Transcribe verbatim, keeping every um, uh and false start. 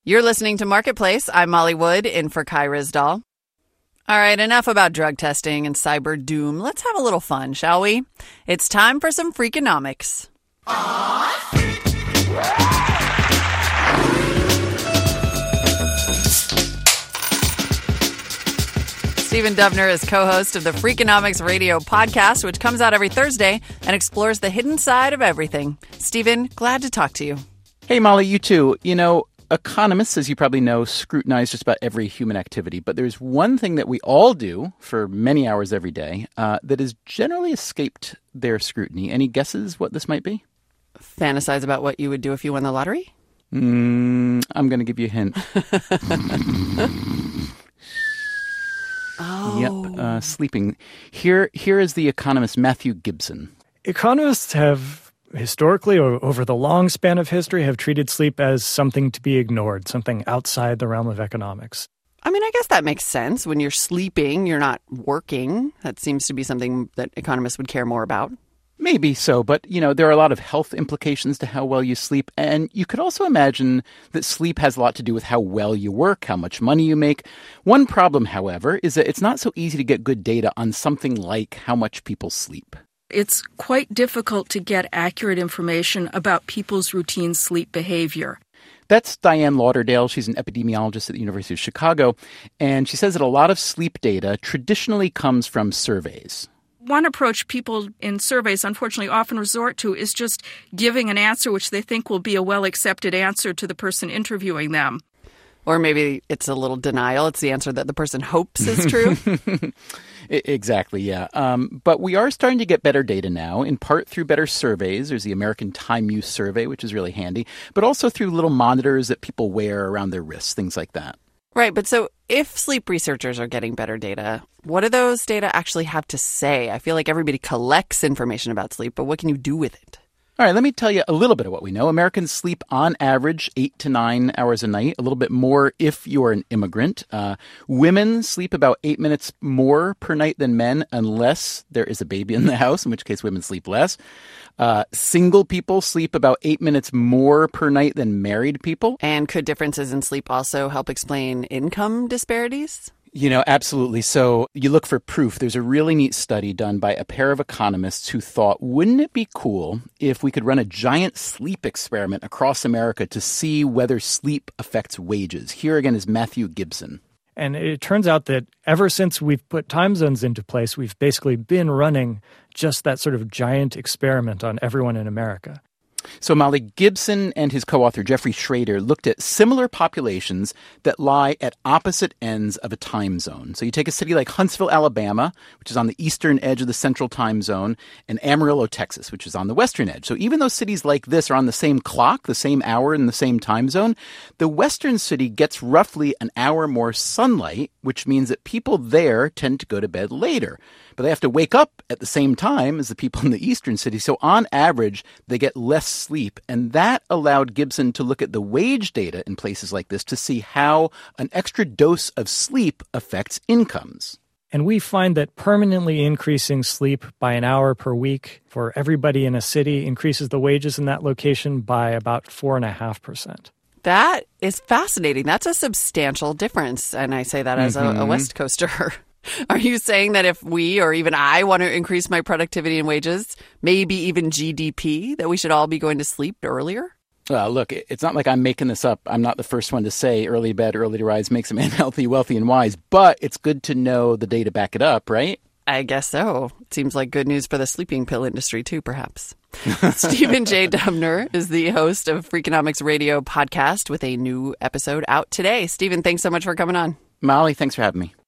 You're listening to Marketplace. I'm Molly Wood, in for Kai Ryssdal. All right, enough about drug testing and cyber doom. Let's have a little fun, shall we? It's time for some Freakonomics. Stephen Dubner is co-host of the Freakonomics Radio podcast, which comes out every Thursday and explores the hidden side of everything. Stephen, glad to talk to you. Hey, Molly, you too. You know, economists, as you probably know, scrutinize just about every human activity. But there's one thing that we all do for many hours every day uh, that has generally escaped their scrutiny. Any guesses what this might be? Fantasize about what you would do if you won the lottery? Mm, I'm going to give you a hint. Oh. Yep, uh, sleeping. Here, here is the economist Matthew Gibson. Economists have historically, or over the long span of history, have treated sleep as something to be ignored, something outside the realm of economics. I mean, I guess that makes sense. When you're sleeping, you're not working. That seems to be something that economists would care more about. Maybe so, but, you know, there are a lot of health implications to how well you sleep. And you could also imagine that sleep has a lot to do with how well you work, how much money you make. One problem, however, is that it's not so easy to get good data on something like how much people sleep. It's quite difficult to get accurate information about people's routine sleep behavior. That's Diane Lauderdale. She's an epidemiologist at the University of Chicago, and she says that a lot of sleep data traditionally comes from surveys. One approach people in surveys unfortunately often resort to is just giving an answer which they think will be a well-accepted answer to the person interviewing them. Or maybe it's a little denial. It's the answer that the person hopes is true. Exactly, yeah. Um, but we are starting to get better data now, in part through better surveys. There's the American Time Use Survey, which is really handy, but also through little monitors that people wear around their wrists, things like that. Right, but so if sleep researchers are getting better data, what do those data actually have to say? I feel like everybody collects information about sleep, but what can you do with it? All right, let me tell you a little bit of what we know. Americans sleep on average eight to nine hours a night, a little bit more if you're an immigrant. Uh, women sleep about eight minutes more per night than men unless there is a baby in the house, in which case women sleep less. Uh, single people sleep about eight minutes more per night than married people. And could differences in sleep also help explain income disparities? You know, absolutely. So you look for proof. There's a really neat study done by a pair of economists who thought, wouldn't it be cool if we could run a giant sleep experiment across America to see whether sleep affects wages? Here again is Matthew Gibson. And it turns out that ever since we've put time zones into place, we've basically been running just that sort of giant experiment on everyone in America. So Molly, Gibson and his co-author Jeffrey Schrader looked at similar populations that lie at opposite ends of a time zone. So you take a city like Huntsville, Alabama, which is on the eastern edge of the central time zone, and Amarillo, Texas, which is on the western edge. So even though cities like this are on the same clock, the same hour, and the same time zone, the western city gets roughly an hour more sunlight, which means that people there tend to go to bed later. But they have to wake up at the same time as the people in the eastern city. So on average, they get less sleep. And that allowed Gibson to look at the wage data in places like this to see how an extra dose of sleep affects incomes. And we find that permanently increasing sleep by an hour per week for everybody in a city increases the wages in that location by about four point five percent. That is fascinating. That's a substantial difference. And I say that as Mm-hmm. a, a West Coaster. Are you saying that if we or even I want to increase my productivity and wages, maybe even G D P, that we should all be going to sleep earlier? Uh, look, it's not like I'm making this up. I'm not the first one to say early bed, early to rise makes a man healthy, wealthy, and wise. But it's good to know the data back it up, right? I guess so. It seems like good news for the sleeping pill industry, too, perhaps. Stephen J. Dubner is the host of Freakonomics Radio podcast with a new episode out today. Stephen, thanks so much for coming on. Molly, thanks for having me.